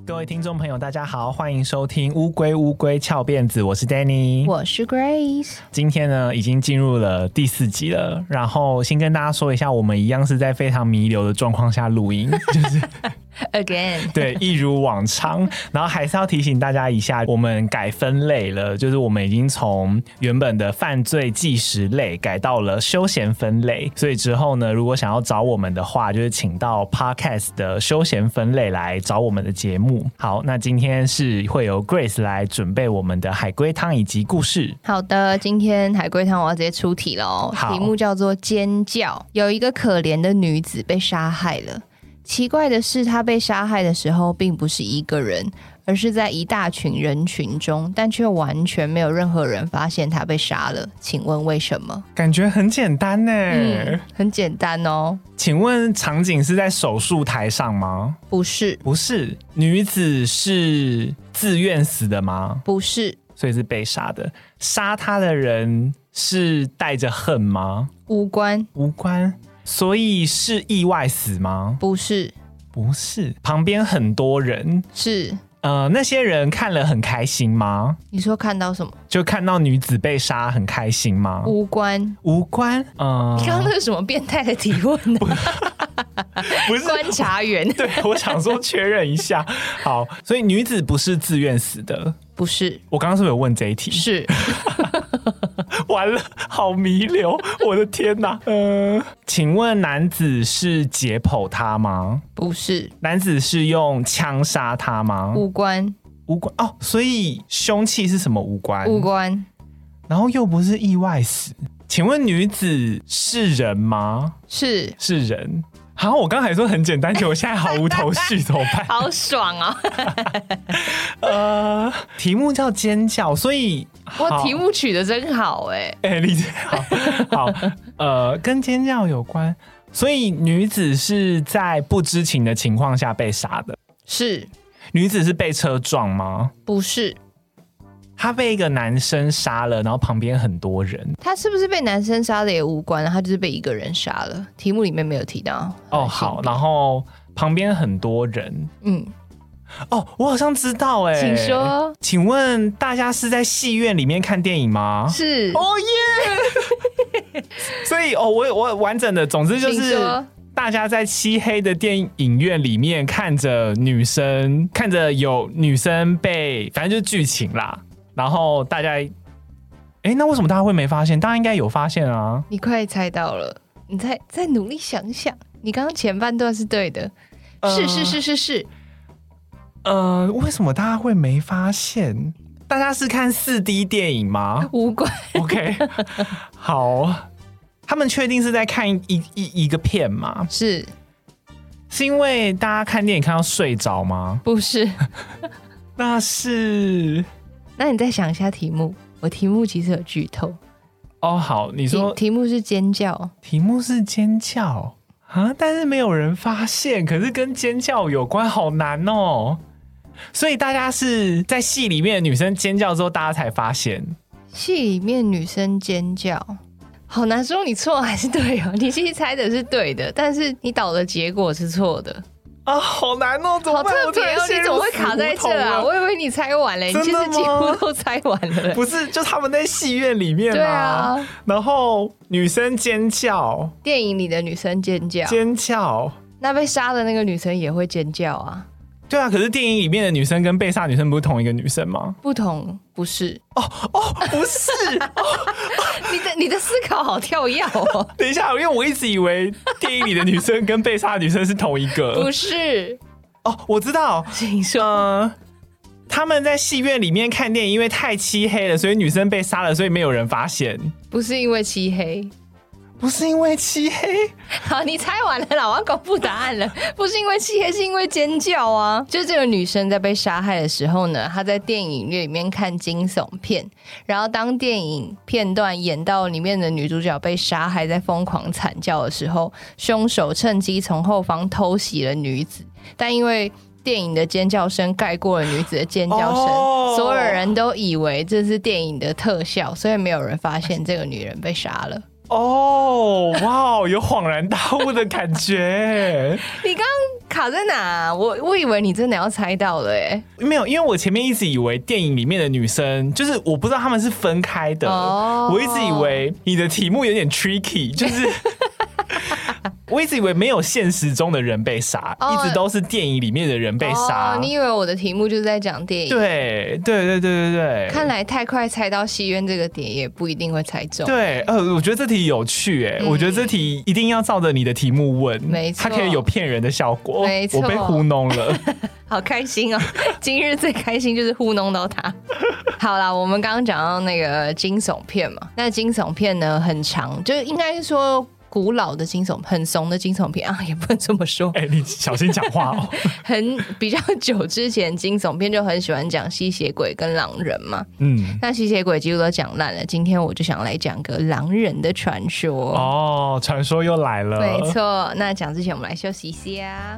各位听众朋友大家好，欢迎收听乌龟乌龟翘辫子，我是 Danny， 我是 Grace。 今天呢已经进入了第4集了，然后先跟大家说一下，我们一样是在非常弥留的状况下录音，就是 Again 对，一如往常。然后还是要提醒大家一下，我们改分类了，就是我们已经从原本的犯罪纪实类改到了休闲分类，所以之后呢，如果想要找我们的话，就是请到 Podcast 的休闲分类来找我们的节目。好，那今天是会由 Grace 来准备我们的海龟汤以及故事。 好的，今天海龟汤我要直接出题了哦。题目叫做尖叫。有一个可怜的女子被杀害了，奇怪的是她被杀害的时候并不是一个人，而是在一大群人群中，但却完全没有任何人发现她被杀了。请问为什么？ 感觉很简单呢。 很简单哦。 请问场景是在手术台上吗？ 不是。 不是。女子是自愿死的吗？ 不是。 所以是被杀的。杀她的人是带着恨吗？ 无关。 无关。所以是意外死吗？ 不是。 不是。旁边很多人。 是。 那些人看了很开心吗？ 你说看到什么？ 就看到女子被杀很开心吗？ 无关。 无关。 你刚刚那是什么变态的提问呢？ 不是观察员。 对，我想说确认一下。好，所以女子不是自愿死的。 不是。 我刚刚是不是有问这一题？ 是。 完了，好弥留，我的天哪！请问男子是解剖他吗？ 不是。 男子是用枪杀他吗？ 无关。 无关哦，所以凶器是什么？无关。 无关。 然后又不是意外死。请问女子是人吗？ 是。 是人。好，我刚才说很简单，结果我现在毫无头绪，怎么办？ 好爽哦！题目叫尖叫，所以我题目取得真好理解好，跟尖叫有关，所以女子是在不知情的情况下被杀的。 是。 女子是被车撞吗？ 不是。 她被一个男生杀了，然后旁边很多人。 她是不是被男生杀的也无关，她就是被一个人杀了。题目里面没有提到。 哦，好，然后旁边很多人。哦，我好像知道请说。 请问大家是在戏院里面看电影吗？ 是。 哦耶！所以我完整的，总之就是大家在漆黑的电影院里面看着女生，看着有女生被，反正就是剧情啦。然后大家，那为什么大家会没发现？大家应该有发现啊！ 你快猜到了，你再努力想想。你刚刚前半段是对的。是。 为什么大家会没发现？大家是看4D 电影吗？ 无关。 OK， 好，他们确定是在看一个片吗？ 是因为大家看电影看到睡着吗？ 不是。 那你再想一下题目，我题目其实有剧透。 哦，好，你说题目是尖叫。 题目是尖叫啊，但是没有人发现，可是跟尖叫有关，好难哦。所以大家是在戏里面的女生尖叫之后，大家才发现。 戏里面女生尖叫，好难说你错还是对哦。你其实猜的是对的，但是你导的结果是错的。 啊，好难哦，怎么办？ 好特别哦，你怎么会卡在这啊？我以为你猜完了，你其实几乎都猜完了。 不是，就他们在戏院里面嘛。 对啊。 然后女生尖叫， 电影里的女生尖叫，那被杀的那个女生也会尖叫啊。 对啊，可是电影里面的女生跟被杀女生不是同一个女生吗？ 不同，不是。 不是。 你的思考好跳跃哦。 等一下，因为我一直以为电影里的女生跟被杀的女生是同一个。 不是。 我知道。 请说。 他们在戏院里面看电影，因为太漆黑了，所以女生被杀了，所以没有人发现。 不是因为漆黑。 不是因为漆黑。 好，你猜完了啦，我要公布答案了。不是因为漆黑，是因为尖叫啊！就是这个女生在被杀害的时候呢，她在电影院里面看惊悚片，然后当电影片段演到里面的女主角被杀害，在疯狂惨叫的时候，凶手趁机从后方偷袭了女子，但因为电影的尖叫声盖过了女子的尖叫声，所有人都以为这是电影的特效，所以没有人发现这个女人被杀了。 哦，哇，有恍然大悟的感觉。 你刚刚卡在哪？我以为你真的要猜到了没有，因为我前面一直以为电影里面的女生，就是我不知道她们是分开的。我一直以为你的题目有点 tricky， 就是。我一直以为没有现实中的人被杀，一直都是电影里面的人被杀。 你以为我的题目就是在讲电影？ 对。 看来太快猜到戏院这个点也不一定会猜中。 对，我觉得这题有趣我觉得这题一定要照着你的题目问， 没错， 它可以有骗人的效果。 没错， 我被糊弄了， 好开心哦！今日最开心就是糊弄到他。好啦，我们刚刚讲到那个惊悚片嘛，那惊悚片呢很长，就应该是说。古老的惊悚，很怂的惊悚片啊，也不能这么说。 你小心讲话哦。 比较久之前，惊悚片就很喜欢讲吸血鬼跟狼人嘛。那吸血鬼几乎都讲烂了，今天我就想来讲个狼人的传说。 哦，传说又来了。 没错，那讲之前我们来休息一下。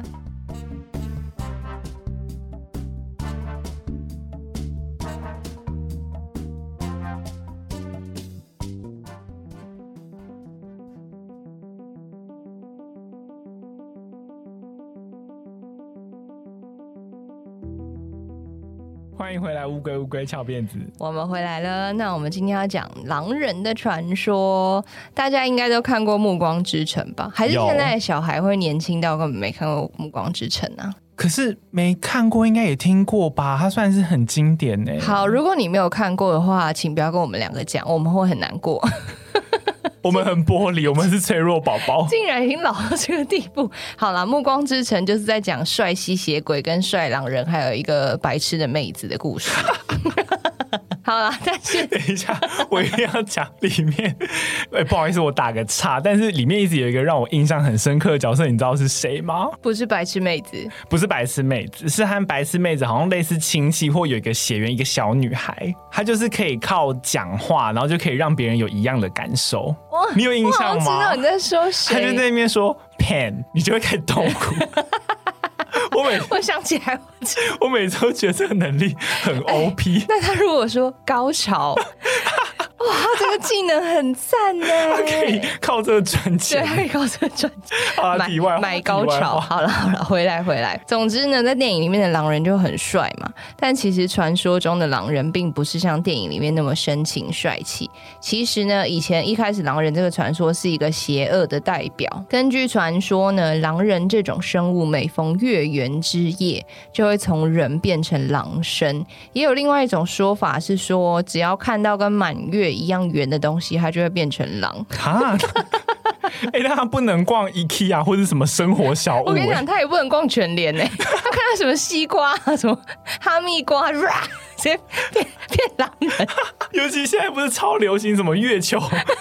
欢迎回来，乌龟乌龟翘辫子。 我们回来了，那我们今天要讲狼人的传说。大家应该都看过《暮光之城》吧？还是现在的小孩会年轻到根本没看过《暮光之城》啊？ 可是没看过，应该也听过吧？它算是很经典好，如果你没有看过的话，请不要跟我们两个讲，我们会很难过。 我们很玻璃，我们是脆弱宝宝， 竟然已经老到这个地步。好啦，《暮光之城》就是在讲帅吸血鬼跟帅狼人，还有一个白痴的妹子的故事。好啦，但是等一下，我一定要讲里面。不好意思，我打个岔，但是里面一直有一个让我印象很深刻的角色，你知道是谁吗？ 不是白痴妹子， 不是白痴妹子，是和白痴妹子好像类似亲戚，或有一个血缘，一个小女孩，她就是可以靠讲话，然后就可以让别人有一样的感受。你有印象吗？ 我好像知道你在说谁。 她就在那边说 "pen"， 你就会开始痛苦。 我想起来， 我每次都觉得这个能力很 OP。 那他如果说高潮，哇，他这个技能很赞呢， 他可以靠这个赚钱， 对，他可以靠这个赚钱。 好了，题外话， 买高潮。好了，回来。总之呢，在电影里面的狼人就很帅嘛，但其实传说中的狼人并不是像电影里面那么深情帅气。其实呢，以前一开始狼人这个传说是一个邪恶的代表。根据传说呢，狼人这种生物每逢月圆之夜就会从人变成狼身。也有另外一种说法是说，只要看到跟满月一样圆的东西，它就会变成狼。 那他不能逛 IKEA 或者什么生活小物。 我跟你讲，他也不能逛全联他看到什么西瓜、什么哈密瓜，直接变狼人。 尤其现在不是超流行什么月球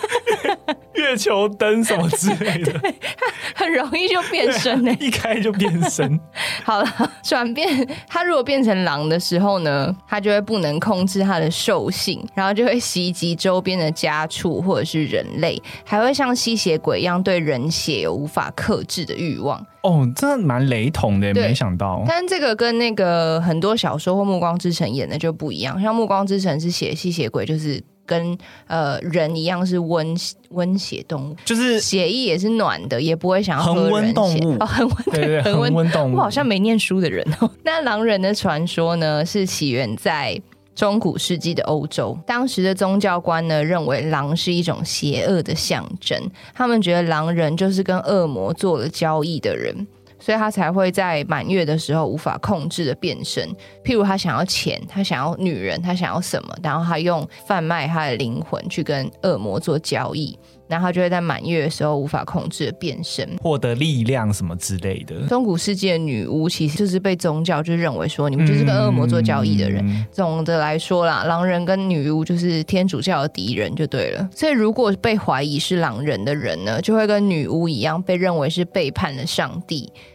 灯什么之类的， 很容易就变身一开就变身。 好了，转变他如果变成狼的时候呢，他就会不能控制他的兽性，然后就会袭击周边的家畜或者是人类，还会像吸血鬼一样对人血有无法克制的欲望。 真的蛮雷同的，没想到。 但这个跟那个很多小说或《暮光之城》演的就不一样，像《暮光之城》是写吸血鬼就是跟人一样是温血动物，就是血液也是暖的，也不会想要喝人血。恒温动物，恒温动物。我好像没念书的人那狼人的传说呢，是起源在中古世纪的欧洲，当时的宗教观呢认为狼是一种邪恶的象征，他们觉得狼人就是跟恶魔做了交易的人，所以他才会在满月的时候无法控制的变身。譬如他想要钱，他想要女人，他想要什么，然后他用贩卖他的灵魂去跟恶魔做交易，然后他就会在满月的时候无法控制的变身， 获得力量什么之类的。 中古世纪的女巫其实就是被宗教就认为说你们就是跟恶魔做交易的人。总的来说啦，狼人跟女巫就是天主教的敌人就对了。所以如果被怀疑是狼人的人呢，就会跟女巫一样被认为是背叛了上帝，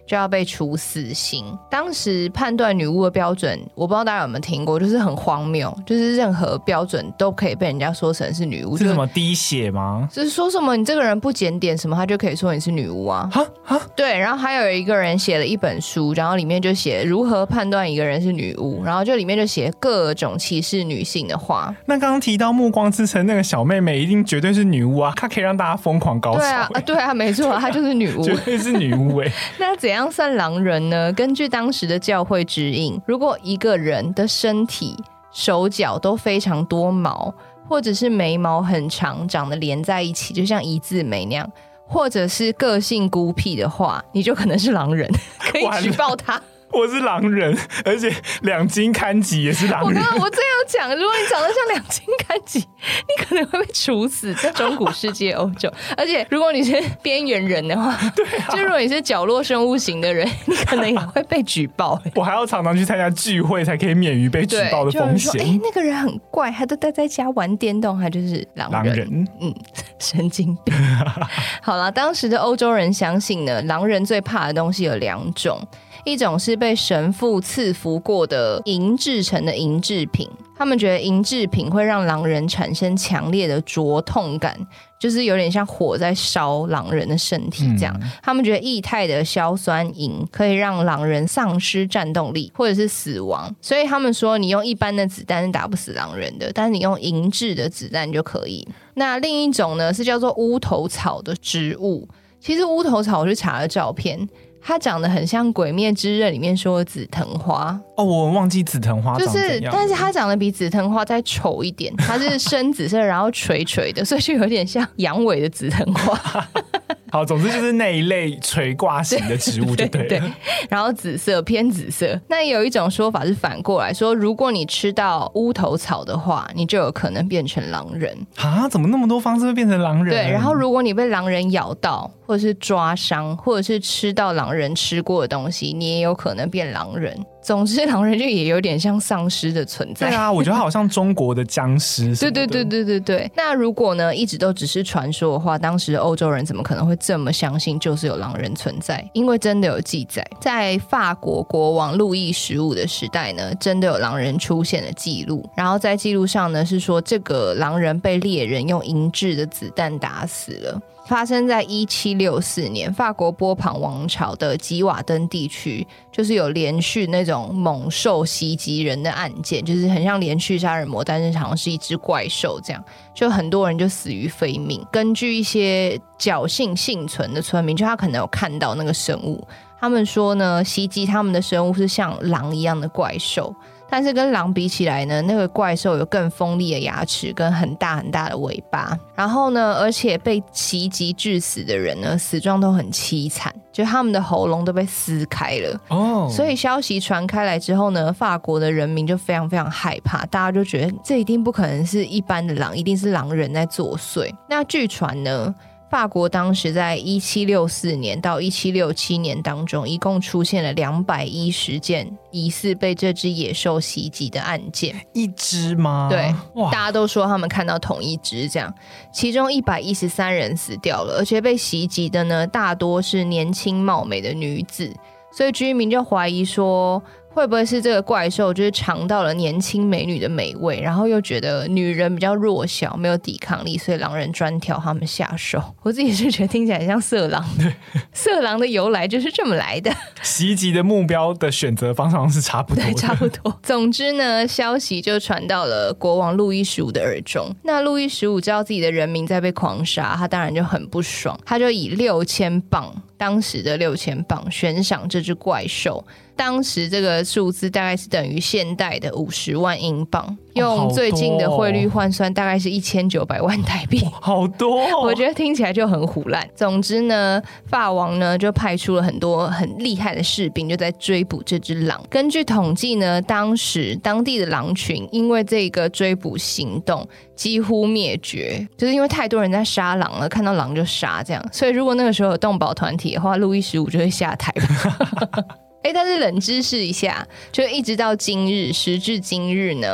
就要被处死刑。当时判断女巫的标准，我不知道大家有没有听过，就是很荒谬，就是任何标准都可以被人家说成是女巫。 是什么滴血吗？ 就是说什么你这个人不检点什么，他就可以说你是女巫啊。对，然后还有一个人写了一本书，然后里面就写如何判断一个人是女巫，然后就里面就写各种歧视女性的话。 那刚刚提到暮光之城那个小妹妹一定绝对是女巫啊，她可以让大家疯狂高潮。 对啊，没错，她就是女巫。 绝对是女巫那怎样算狼人呢？根据当时的教会指引，如果一个人的身体手脚都非常多毛，或者是眉毛很长长得连在一起，就像一字眉那样，或者是个性孤僻的话，你就可能是狼人，可以举报他。 我是狼人，而且两金刊吉也是狼人。 我正要讲，如果你长得像两金刊吉，你可能会被处死在中古世界欧洲。而且如果你是边缘人的话，对啊，就如果你是角落生物型的人，你可能也会被举报。 我还要常常去参加聚会，才可以免于被举报的风险。 那个人很怪，他都待在家玩电动，他就是狼人。神经病。好了，当时的欧洲人相信呢，狼人最怕的东西有2种。一种是被神父赐福过的银制成的银制品，他们觉得银制品会让狼人产生强烈的灼痛感，就是有点像火在烧狼人的身体这样。他们觉得液态的硝酸银可以让狼人丧失战斗力或者是死亡，所以他们说你用一般的子弹是打不死狼人的，但是你用银制的子弹就可以。那另一种呢是叫做乌头草的植物，其实乌头草我去查了照片，它长得很像《鬼灭之刃》里面说的紫藤花。 我忘记紫藤花长怎样， 但是它长得比紫藤花再丑一点，它是深紫色然后垂垂的，所以就有点像阳痿的紫藤花。 好，总之就是那一类垂挂型的植物就对了。对， 然后紫色偏紫色。那有一种说法是反过来说，如果你吃到乌头草的话，你就有可能变成狼人啊？怎么那么多方式会变成狼人？ 对，然后如果你被狼人咬到，或者是抓伤，或者是吃到狼人吃过的东西，你也有可能变狼人。总之狼人就也有点像丧尸的存在。 对啊，我觉得好像中国的僵尸什么的。 对。那如果呢一直都只是传说的话，当时的欧洲人怎么可能会这么相信就是有狼人存在？因为真的有记载，在法国国王路易15的时代呢，真的有狼人出现的记录。然后在记录上呢是说，这个狼人被猎人用银制的子弹打死了。发生在1764年，法国波旁王朝的吉瓦登地区，就是有连续那种猛兽袭击人的案件，就是很像连续杀人魔，但是好像是一只怪兽这样，就很多人就死于非命。根据一些侥幸幸存的村民，就他可能有看到那个生物，他们说呢，袭击他们的生物是像狼一样的怪兽。但是跟狼比起来呢，那个怪兽有更锋利的牙齿跟很大很大的尾巴。然后呢，而且被袭击致死的人呢，死状都很凄惨，就他们的喉咙都被撕开了。所以消息传开来之后呢，法国的人民就非常非常害怕，大家就觉得这一定不可能是一般的狼，一定是狼人在作祟。那据传呢，法国当时在1764年到1767年当中，一共出现了210件疑似被这只野兽袭击的案件。 一只吗？ 对，大家都说他们看到同一只这样，其中113人死掉了，而且被袭击的呢，大多是年轻貌美的女子，所以居民就怀疑说，会不会是这个怪兽就是尝到了年轻美女的美味，然后又觉得女人比较弱小没有抵抗力，所以狼人专挑他们下手。我自己是觉得听起来像色狼，色狼的由来就是这么来的。 袭击的目标的选择方向是差不多的， 对，差不多。总之呢，消息就传到了国王路易15的耳中。那路易15知道自己的人民在被狂杀，他当然就很不爽，他就以6000镑，当时的6000镑悬赏这只怪兽。当时这个数字大概是等于现代的50万英镑，用最近的汇率换算大概是1900万台币， 好多我觉得听起来就很唬烂。总之呢，法王呢就派出了很多很厉害的士兵，就在追捕这只狼。根据统计呢，当时当地的狼群因为这个追捕行动几乎灭绝，就是因为太多人在杀狼了，看到狼就杀这样。所以如果那个时候有动保团体的话，路易15就会下台吧。但是冷知识一下，就一直到今日，时至今日呢，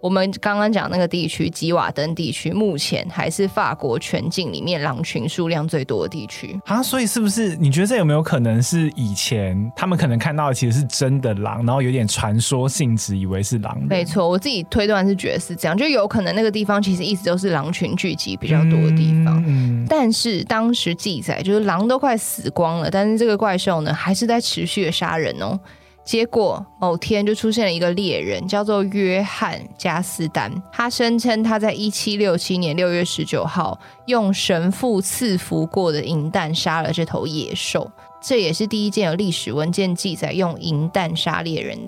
我们刚刚讲那个地区吉瓦登地区目前还是法国全境里面狼群数量最多的地区啊。所以是不是你觉得这有没有可能是以前他们可能看到的其实是真的狼，然后有点传说性质，以为是狼人？ 没错，我自己推断是觉得是这样，就有可能那个地方其实一直都是狼群聚集比较多的地方，但是当时记载就是狼都快死光了，但是这个怪兽呢还是在持续的杀人哦。结果某天就出现了一个猎人，叫做约翰·加斯丹。他声称他在1767年6月19号用神父赐福过的银弹杀了这头野兽，这也是第一件有历史文件记载用银弹杀猎人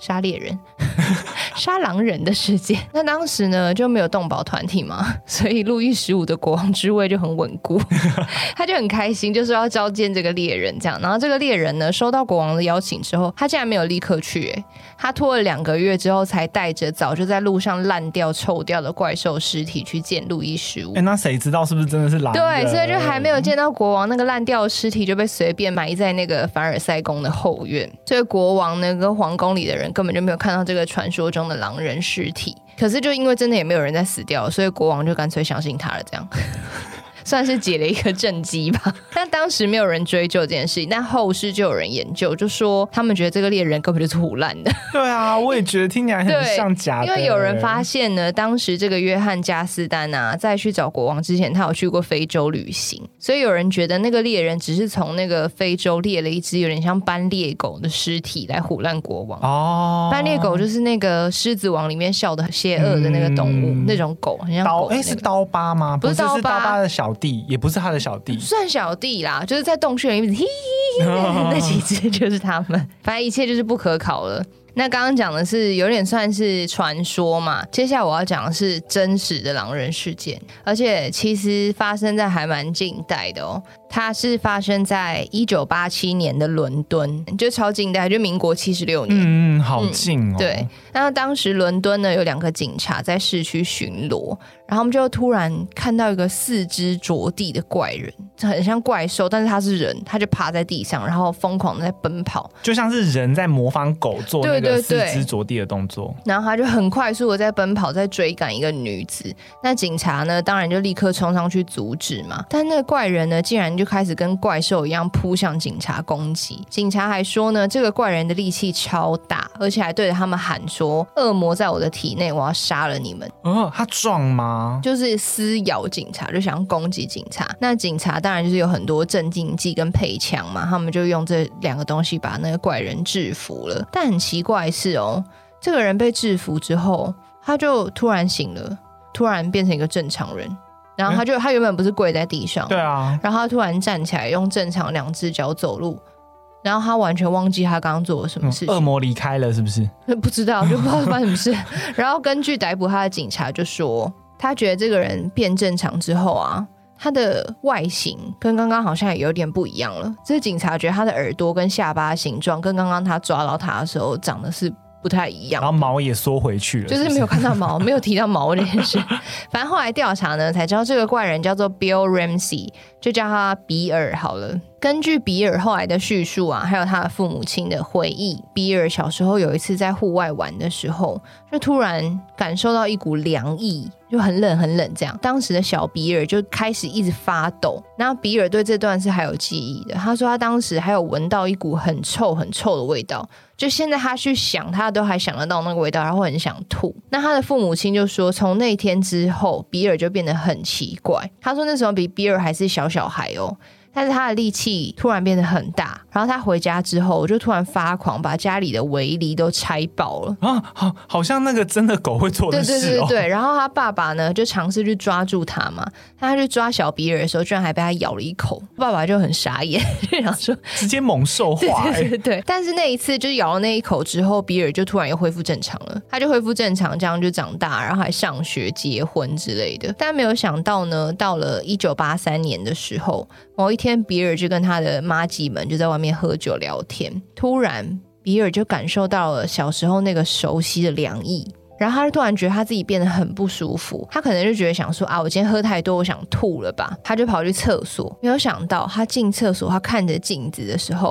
杀狼人的事件。那当时呢就没有动保团体嘛，所以路易15的国王之位就很稳固他就很开心，就是要召见这个猎人这样。然后这个猎人呢收到国王的邀请之后，他竟然没有立刻去他拖了2个月之后才带着早就在路上烂掉臭掉的怪兽尸体去见路易15。 那谁知道是不是真的是狼人？ 对，所以就还没有见到国王，那个烂掉的尸体就被随便埋在那个凡尔赛宫的后院。所以国王呢跟皇宫里的人根本就没有看到这个传说中的狼人尸体，可是就因为真的也没有人在死掉，所以国王就干脆相信他了，这样算是解了一个政绩吧。但当时没有人追究这件事情，但后世就有人研究，就说他们觉得这个猎人根本就是唬烂的。 对啊，我也觉得听起来很像假的。 因为有人发现呢，当时这个约翰加斯丹啊，在去找国王之前，他有去过非洲旅行，所以有人觉得那个猎人只是从那个非洲猎了一只有点像斑鬣狗的尸体来唬烂国王。哦，斑鬣狗就是那个狮子王里面笑得邪恶的那个动物，那种狗很像狗、那个。 是刀疤吗？ 不是刀疤， 是刀疤的小弟，也不是他的小弟， 算小弟啦，就是在洞穴里面嘿那几只就是他们。反正一切就是不可考了。那刚刚讲的是有点算是传说嘛，接下来我要讲的是真实的狼人事件，而且其实发生在还蛮近代的哦。它是发生在1987年的伦敦，就超近代，就民国76年。 好近哦。 对，那当时伦敦呢有2个警察在市区巡逻，然后他们就突然看到一个4肢着地的怪人，很像怪兽，但是他是人，他就趴在地上，然后疯狂的在奔跑， 就像是人在模仿狗做那个4肢着地的动作。 然后他就很快速的在奔跑，在追赶一个女子。那警察呢，当然就立刻冲上去阻止嘛。但那个怪人呢，竟然就开始跟怪兽一样扑向警察攻击。警察还说呢，这个怪人的力气超大，而且还对着他们喊说：“恶魔在我的体内，我要杀了你们。” 他壮吗？ 就是撕咬警察，就想要攻击警察。那警察当然就是有很多镇静剂跟配枪嘛，他们就用这2个东西把那个怪人制服了。但很奇怪的是哦，这个人被制服之后，他就突然醒了，突然变成一个正常人。然后他原本不是跪在地上， 对啊， 然后他突然站起来，用正常2只脚走路。然后他完全忘记他刚刚做了什么事情。 恶魔离开了是不是？ 不知道，就不知道发生什么事。然后根据逮捕他的警察就说，他觉得这个人变正常之后啊，他的外形跟刚刚好像也有点不一样了。这警察觉得他的耳朵跟下巴形状跟刚刚他抓到他的时候长得是不太一样， 然后毛也缩回去了， 就是没有看到毛，没有提到毛这件事。反正后来调查呢，才知道这个怪人叫做 Bill Ramsey， 就叫他比尔好了。根据比尔后来的叙述啊，还有他的父母亲的回忆，比尔小时候有一次在户外玩的时候，就突然感受到一股凉意，就很冷很冷这样。当时的小比尔就开始一直发抖，然后比尔对这段是还有记忆的。他说他当时还有闻到一股很臭很臭的味道，就现在他去想，他都还想得到那个味道，他会很想吐。那他的父母亲就说，从那天之后，比尔就变得很奇怪。他说那时候比尔还是小孩哦，但是他的力气突然变得很大，然后他回家之后就突然发狂，把家里的围篱都拆爆了啊！好像那个真的狗会做的事哦。 对。然后他爸爸呢就尝试去抓住他嘛，他去抓小比尔的时候，居然还被他咬了一口，爸爸就很傻眼，就想说直接猛兽化。 对。但是那一次就是咬了那一口之后，比尔就突然又恢复正常了，他就恢复正常，这样就长大，然后还上学、结婚之类的。但没有想到呢，到了1983年的时候，某一天比尔就跟他的妈吉们就在外面喝酒聊天，突然比尔就感受到了小时候那个熟悉的凉意，然后他就突然觉得他自己变得很不舒服，他可能就觉得想说啊，我今天喝太多，我想吐了吧，他就跑去厕所。没有想到他进厕所，他看着镜子的时候，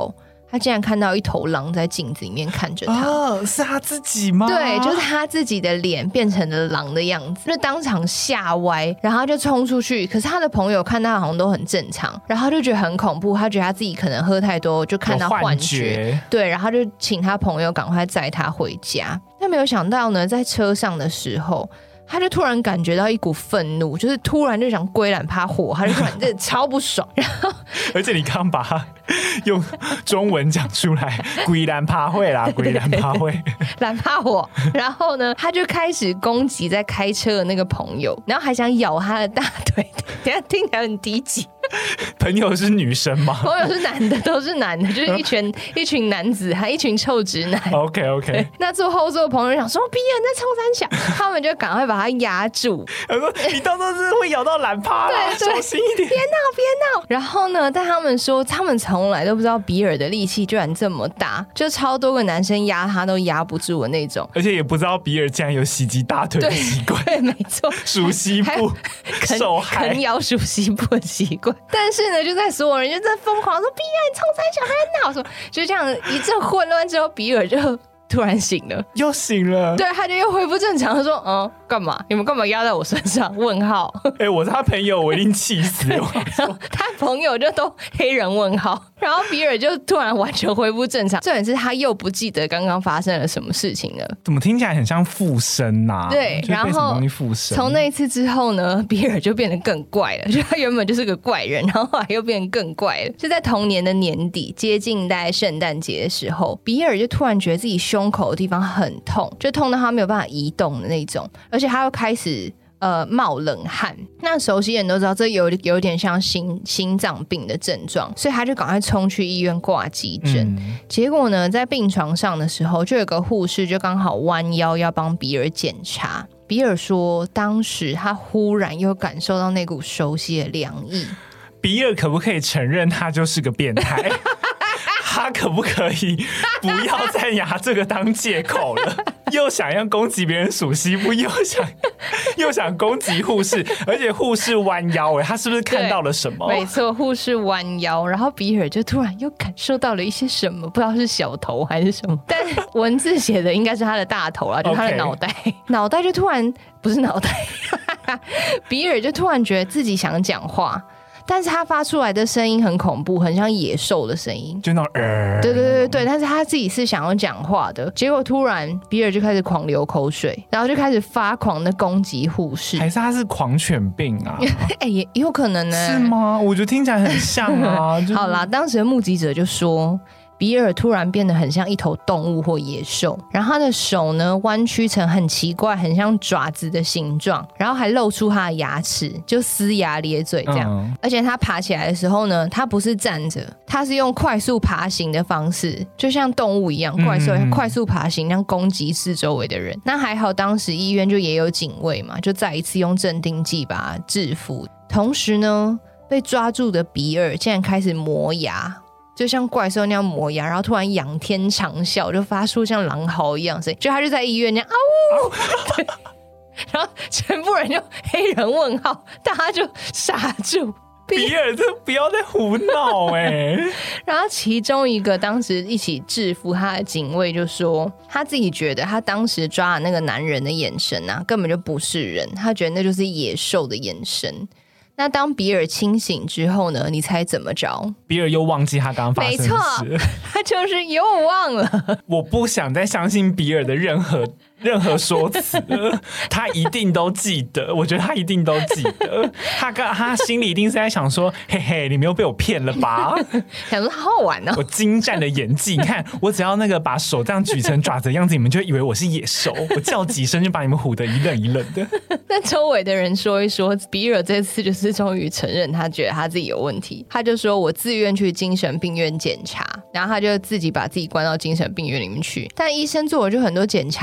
他竟然看到一头狼在镜子里面看着他。 哦，是他自己吗？ 对，就是他自己的脸变成了狼的样子，就当场吓歪，然后他就冲出去。可是他的朋友看他好像都很正常，然后他就觉得很恐怖，他觉得他自己可能喝太多，就看到幻觉。对，然后就请他朋友赶快载他回家。但没有想到呢，在车上的时候，他就突然感觉到一股愤怒，就是突然就想归懒趴火，他就突然真的超不爽。然后， 而且你刚把它用中文讲出来，归懒趴会啦，归懒趴会， 懒趴火。然后呢，他就开始攻击在开车的那个朋友，然后还想咬他的大腿。等一下听起来很低级。 朋友是女生吗？ 朋友是男的，都是男的，就是一群男子，还一群臭直男。 OK， 那坐后座的朋友想说比尔在冲三小，他们就赶快把他压住。 他说你到时候是会咬到懒趴啦，小心一点， 别闹。然后呢，但他们说他们从来都不知道比尔的力气居然这么大，就超多个男生压他都压不住的那种， 而且也不知道比尔竟然有袭击大腿的习惯。 对，没错， 属西部受害， 啃咬属西部的习惯。但是呢，就在所有人就在疯狂说比尔你冲三小还在闹，说就这样一阵混乱之后，比尔就突然醒了， 又醒了。 对，他就又恢复正常。他说干嘛？你们干嘛压在我身上？问号。 我是他朋友，我一定气死。然后他朋友就都黑人问号，然后比尔就突然完全恢复正常。重点是他又不记得刚刚发生了什么事情了。 怎么听起来很像附身啊？ 对，然后从那一次之后呢，比尔就变得更怪了。就他原本就是个怪人，然后后来又变得更怪了。就在同年的年底，接近大概圣诞节的时候，比尔就突然觉得自己胸口的地方很痛，就痛到他没有办法移动的那种，而且他又开始冒冷汗。那熟悉人都知道这有点像心脏病的症状，所以他就赶快冲去医院挂急诊。结果呢，在病床上的时候，就有个护士就刚好弯腰要帮比尔检查。比尔说当时他忽然又感受到那股熟悉的凉意。 比尔可不可以承认他就是个变态？他可不可以不要再拿这个当借口了？又想要攻击别人属西部，又想攻击护士，而且护士弯腰，他是不是看到了什么？ 没错，护士弯腰，然后比尔就突然又感受到了一些什么，不知道是小头还是什么，但文字写的应该是他的大头啦，就是他的脑袋，脑袋就突然不是脑袋，比尔就突然觉得自己想讲话。但是他发出来的声音很恐怖，很像野兽的声音， 就那种对，但是他自己是想要讲话的，结果突然比尔就开始狂流口水，然后就开始发狂的攻击护士。 还是他是狂犬病啊？ 也有可能呢。 是吗？我觉得听起来很像啊。 好啦，当时的目击者就说比尔突然变得很像一头动物或野兽，然后他的手呢弯曲成很奇怪很像爪子的形状，然后还露出他的牙齿，就呲牙咧嘴这样。而且他爬起来的时候呢，他不是站着，他是用快速爬行的方式，就像动物一样快速爬行，让攻击四周围的人。那还好当时医院就也有警卫嘛，就再一次用镇定剂把他制服。同时呢，被抓住的比尔竟然开始磨牙，就像怪兽那样磨牙，然后突然仰天长啸，就发出像狼嚎一样的声音，就他就在医院那样嗷呜，然后全部人就黑人问号，大家就傻住。 比尔，这不要再胡闹然后其中一个当时一起制服他的警卫就说，他自己觉得他当时抓的那个男人的眼神啊，根本就不是人，他觉得那就是野兽的眼神。那当比尔清醒之后呢？你猜怎么着？ 比尔又忘记他刚刚发生的事。 没错，他就是又忘了。 我不想再相信比尔的任何说辞了，他一定都记得，我觉得他一定都记得，他心里一定是在想说，嘿嘿，你们又被我骗了吧？ 想说好好玩哦， 我精湛的演技，你看我只要那个把手这样举成爪子的样子，你们就以为我是野兽，我叫几声就把你们唬得一愣一愣的。 但周围的人说一说，比尔这次就是终于承认他觉得他自己有问题，他就说我自愿去精神病院检查，然后他就自己把自己关到精神病院里面去，但医生做了就很多检查，就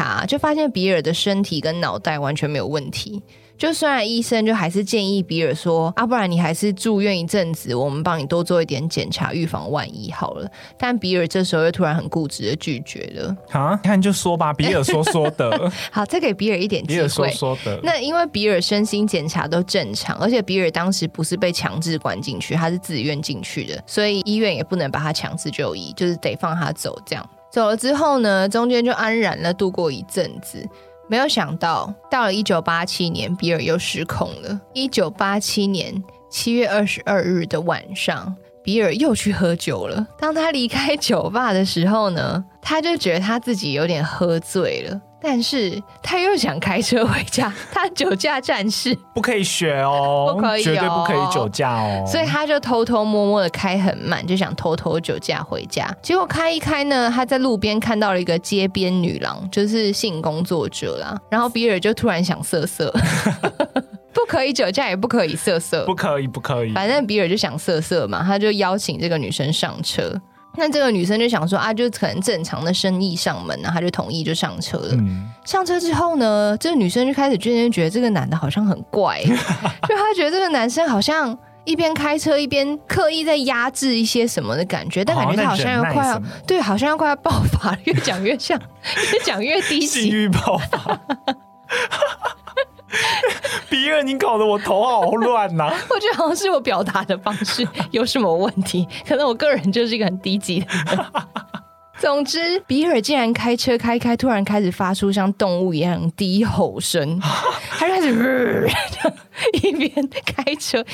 发现比尔的身体跟脑袋完全没有问题。就虽然医生就还是建议比尔说不然你还是住院一阵子，我们帮你多做一点检查，预防万一好了。但比尔这时候又突然很固执的拒绝了。 看就说吧，比尔说的。 好，再给比尔一点机会。 比尔说的。 那因为比尔身心检查都正常，而且比尔当时不是被强制关进去，他是自愿进去的，所以医院也不能把他强制就医，就是得放他走。这样走了之后呢，中间就安然了度过一阵子。没有想到到了1987年，比尔又失控了。1987年7月22日的晚上，比尔又去喝酒了。当他离开酒吧的时候呢，他就觉得他自己有点喝醉了，但是他又想开车回家，他酒驾战士不可以学哦， 不可以哦， 绝对不可以酒驾哦。 所以他就偷偷摸摸的开很慢，就想偷偷酒驾回家。结果开一开呢，他在路边看到了一个街边女郎，就是性工作者啦。然后比尔就突然想色色。不可以酒驾，也不可以色色， 不可以， 反正比尔就想色色嘛，他就邀请这个女生上车。那这个女生就想说就可能正常的生意上门，她就同意就上车了。上车之后呢，这个女生就开始渐渐觉得这个男的好像很怪，就她觉得这个男生好像一边开车一边刻意在压制一些什么的感觉，但感觉他好像要快要对，好像要快要爆发了，越讲越像，越讲越低级， 性欲爆发。比尔，你搞得我头好乱啊。 我觉得好像是我表达的方式有什么问题，可能我个人就是一个很低级的人。总之，比尔竟然开车开突然开始发出像动物一样低吼声，他就开始一边开车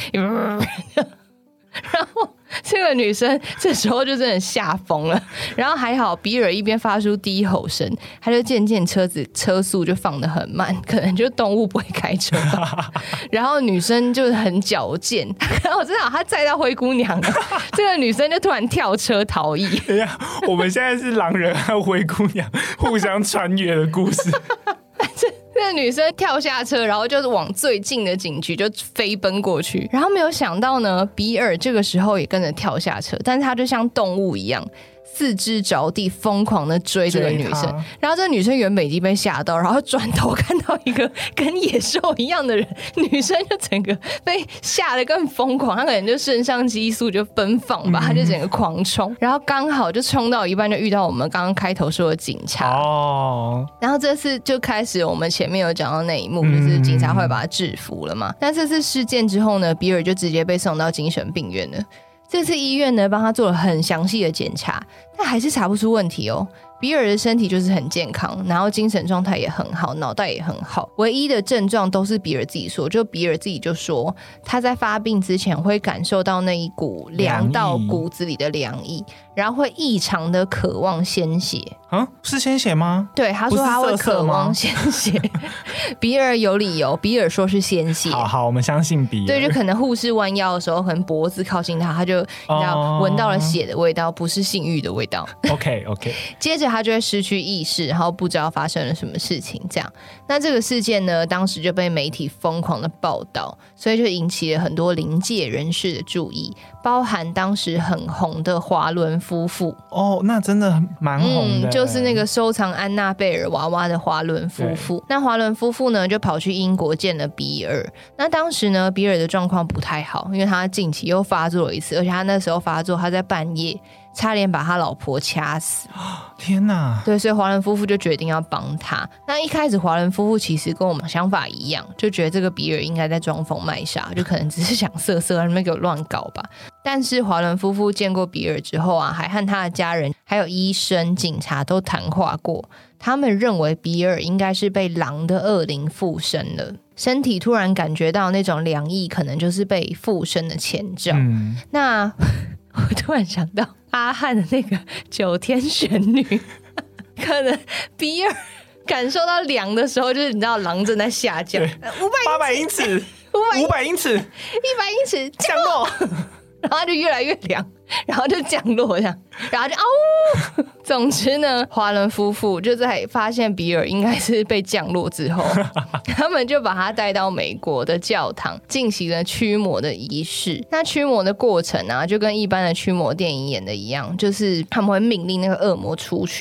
然后这个女生这时候就真的吓疯了，然后还好比尔一边发出低吼声，他就渐渐车速就放得很慢，可能就动物不会开车吧。然后女生就很矫健，然后我知道她载到灰姑娘了，这个女生就突然跳车逃逸。 等一下，我们现在是狼人和灰姑娘互相穿越的故事。 这个女生跳下车，然后就是往最近的警局就飞奔过去，然后没有想到呢，比尔这个时候也跟着跳下车，但是他就像动物一样四肢着地疯狂的追这个女生，然后这个女生原本已经被吓到，然后转头看到一个跟野兽一样的人，女生就整个被吓得更疯狂，她可能就肾上激素就奔放吧，她就整个狂冲，然后刚好就冲到一半就遇到我们刚刚开头说的警察然后这次就开始我们前面有讲到那一幕，就是警察会把他制服了嘛。但这次事件之后呢，比尔就直接被送到精神病院了。这次医院呢帮他做了很详细的检查，但还是查不出问题哦。比尔的身体就是很健康，然后精神状态也很好，脑袋也很好，唯一的症状都是比尔自己说，就比尔自己就说他在发病之前会感受到那一股凉到骨子里的凉意，然后会异常的渴望鲜血。 是鲜血吗？ 对，他说他会渴望鲜血。比尔有理由，比尔说是鲜血。 好，我们相信比尔。 对，就可能护士弯腰的时候，可能脖子靠近他，他就你知道闻到了血的味道，不是性欲的味道。 OK， 接着他就会失去意识，然后不知道发生了什么事情。这样，那这个事件呢，当时就被媒体疯狂的报道，所以就引起了很多临界人士的注意，包含当时很红的华伦夫妇。 那真的蛮红的。 就是那个收藏安娜贝尔娃娃的华伦夫妇。那华伦夫妇呢，就跑去英国见了比尔。那当时呢，比尔的状况不太好，因为他近期又发作了一次，而且他那时候发作，他在半夜差点把他老婆掐死。 天哪！ 对，所以华伦夫妇就决定要帮他。那一开始华伦夫妇其实跟我们想法一样，就觉得这个比尔应该在装疯卖傻，就可能只是想色色，你们给我乱搞吧。但是华伦夫妇见过比尔之后啊，还和他的家人还有医生警察都谈话过，他们认为比尔应该是被狼的恶灵附身了，身体突然感觉到那种凉意，可能就是被附身的前兆。那我突然想到阿汉的那个9天玄女可能比尔感受到凉的时候，就是你知道狼正在下降 800英尺500英尺100 英尺降落然后它就越来越凉，然后就降落这样，然后就总之呢，华伦夫妇就在发现比尔应该是被降落之后他们就把他带到美国的教堂进行了驱魔的仪式。那驱魔的过程啊，就跟一般的驱魔电影演的一样，就是他们会命令那个恶魔出去嘛，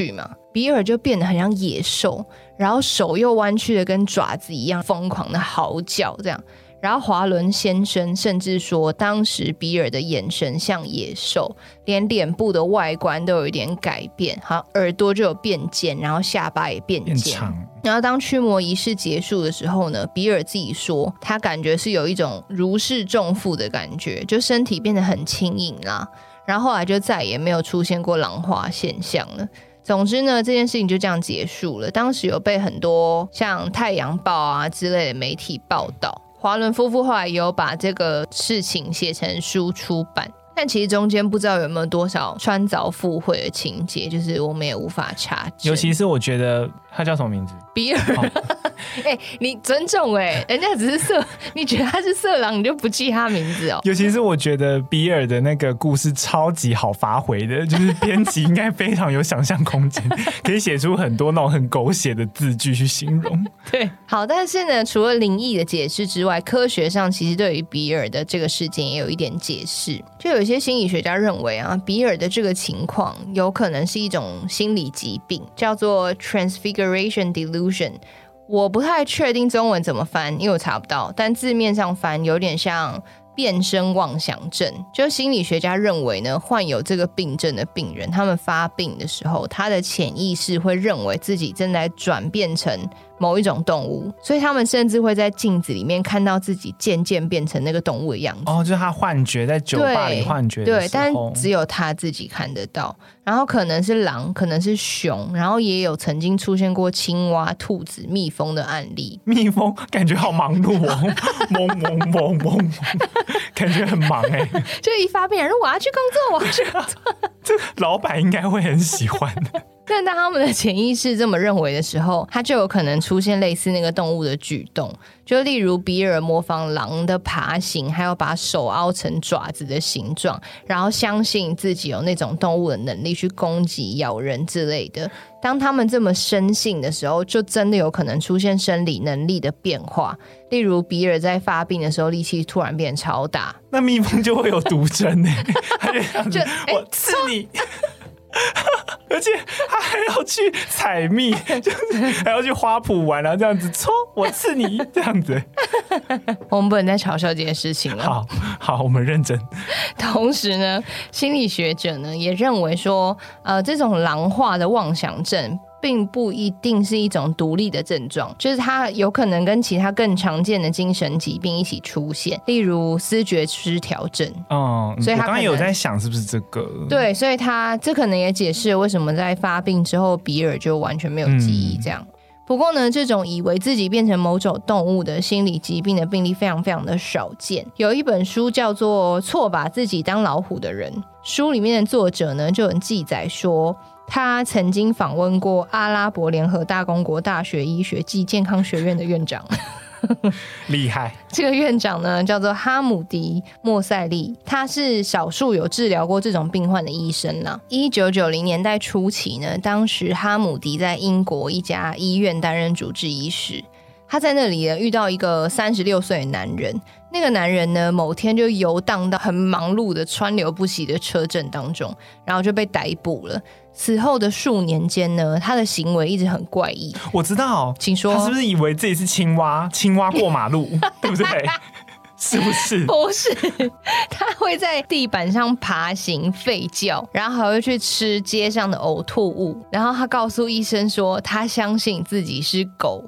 比尔就变得很像野兽，然后手又弯曲的跟爪子一样疯狂的嚎叫这样。然后华伦先生甚至说，当时比尔的眼神像野兽，连脸部的外观都有一点改变，好像耳朵就有变尖，然后下巴也变尖。然后当驱魔仪式结束的时候呢，比尔自己说他感觉是有一种如释重负的感觉，就身体变得很轻盈啦。然后后来就再也没有出现过狼化现象了。总之呢，这件事情就这样结束了。当时有被很多像《太阳报》啊之类的媒体报道。华伦夫妇后来也有把这个事情写成书出版，但其实中间不知道有没有多少穿凿附会的情节，就是我们也无法查证。 尤其是我觉得他叫什么名字？ 比尔。你尊重人家只是色，你觉得他是色狼，你就不记他名字哦。 尤其是我觉得比尔的那个故事超级好发挥的，就是编辑应该非常有想象空间，可以写出很多那种很狗血的字句去形容。 对，好，但是呢，除了灵异的解释之外，科学上其实对于比尔的这个事件也有一点解释。就有一些心理学家认为啊，比尔的这个情况有可能是一种心理疾病，叫做 Transfiguration Delusion。我不太确定中文怎么翻，因为我查不到，但字面上翻有点像变身妄想症。就心理学家认为呢，患有这个病症的病人，他们发病的时候，他的潜意识会认为自己正在转变成某一种动物，所以他们甚至会在镜子里面看到自己渐渐变成那个动物的样子。 就是他幻觉，在酒吧里幻觉的时候。 对，但只有他自己看得到。然后可能是狼，可能是熊，然后也有曾经出现过青蛙、兔子、蜜蜂的案例。 蜜蜂感觉好忙碌哦，嗡嗡嗡嗡，感觉很忙哎。 就一发病，我要去工作，我要去工作。 这个老板应该会很喜欢的。 但当他们的潜意识这么认为的时候，他就有可能出现类似那个动物的举动，就例如比尔模仿狼的爬行，还有把手凹成爪子的形状，然后相信自己有那种动物的能力去攻击、咬人之类的。当他们这么深信的时候，就真的有可能出现生理能力的变化，例如比尔在发病的时候力气突然变超大， 那蜜蜂就会有毒针耶，他就这样子，我刺你。而且他还要去采蜜，就是还要去花圃玩，然后这样子戳我刺你这样子。 我们不能再嘲笑这件事情了。 好，我们认真。 同时呢，心理学者呢也认为说，这种狼化的妄想症并不一定是一种独立的症状，就是它有可能跟其他更常见的精神疾病一起出现，例如思觉失调症。 所以他刚刚有在想是不是这个？ 对，所以这可能也解释了为什么在发病之后比尔就完全没有记忆这样。不过呢，这种以为自己变成某种动物的心理疾病的病例非常非常的少见。有一本书叫做《错把自己当老虎的人》，书里面的作者呢就有记载说，他曾经访问过阿拉伯联合大公国大学医学暨健康学院的院长。 厉害！ 这个院长呢叫做哈姆迪·莫塞利，他是少数有治疗过这种病患的医生啦。1990年代初期呢，当时哈姆迪在英国一家医院担任主治医师。他在那里呢遇到一个36岁的男人，那个男人呢某天就游荡到很忙碌的川流不息的车阵当中，然后就被逮捕了。此后的数年间呢，他的行为一直很怪异。 我知道， 请说。 他是不是以为自己是青蛙过马路，对不对？是不是？ 不是，他会在地板上爬行、吠叫，然后还会去吃街上的呕吐物。然后他告诉医生说，他相信自己是狗。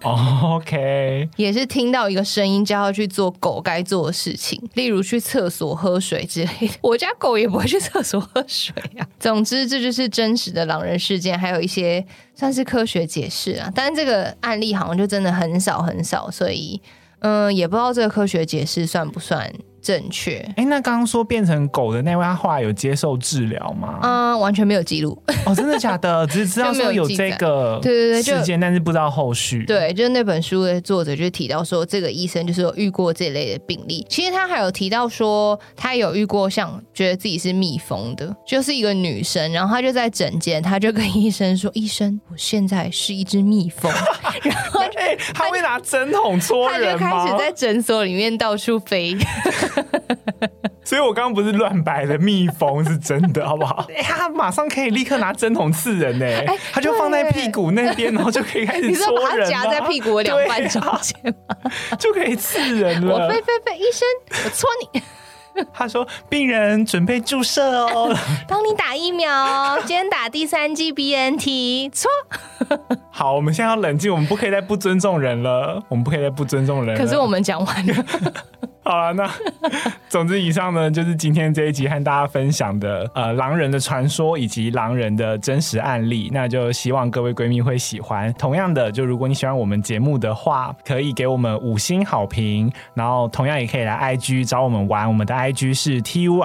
OK， 也是听到一个声音叫他去做狗该做的事情，例如去厕所喝水之类的。我家狗也不会去厕所喝水啊。总之，这就是真实的狼人事件，还有一些算是科学解释啊。但是这个案例好像就真的很少很少，所以也不知道这个科学解释算不算正确。 那刚刚说变成狗的那位，他后来有接受治疗吗？ 完全没有记录。 真的假的？只是知道说有这个事件，但是不知道后续。 对，就是那本书的作者就提到说，这个医生就是有遇过这类的病例。其实他还有提到说，他有遇过像觉得自己是蜜蜂的，就是一个女生，然后他就在诊间，他就跟医生说：“医生，我现在是一只蜜蜂。”然后他会拿针筒戳人吗？ 他就开始在诊所里面到处飞。 所以我刚刚不是乱摆的，蜜蜂是真的，好不好？他马上可以立刻拿针筒刺人呢，他就放在屁股那边，然后就可以开始戳人。 你是把它夹在屁股的两半中间吗？ 就可以刺人了。 我飞，医生，我戳你。 他说：“病人准备注射哦， 帮你打疫苗哦，今天打第3剂 BNT， 戳。” 好，我们现在要冷静，我们不可以再不尊重人了， 可是我们讲完了。 好了，那总之以上呢，就是今天这一集和大家分享的狼人的传说以及狼人的真实案例，那就希望各位闺蜜会喜欢。同样的，就如果你喜欢我们节目的话，可以给我们5星好评，然后同样也可以来 IG 找我们玩，我们的 IG 是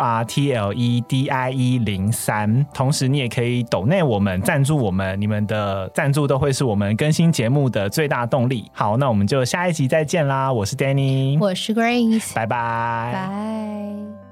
TURTLEDIE03，同时你也可以抖内我们，赞助我们，你们的赞助都会是我们更新节目的最大动力。好，那我们就下一集再见啦，我是 Danny， 我是 Grace， 拜拜。 拜。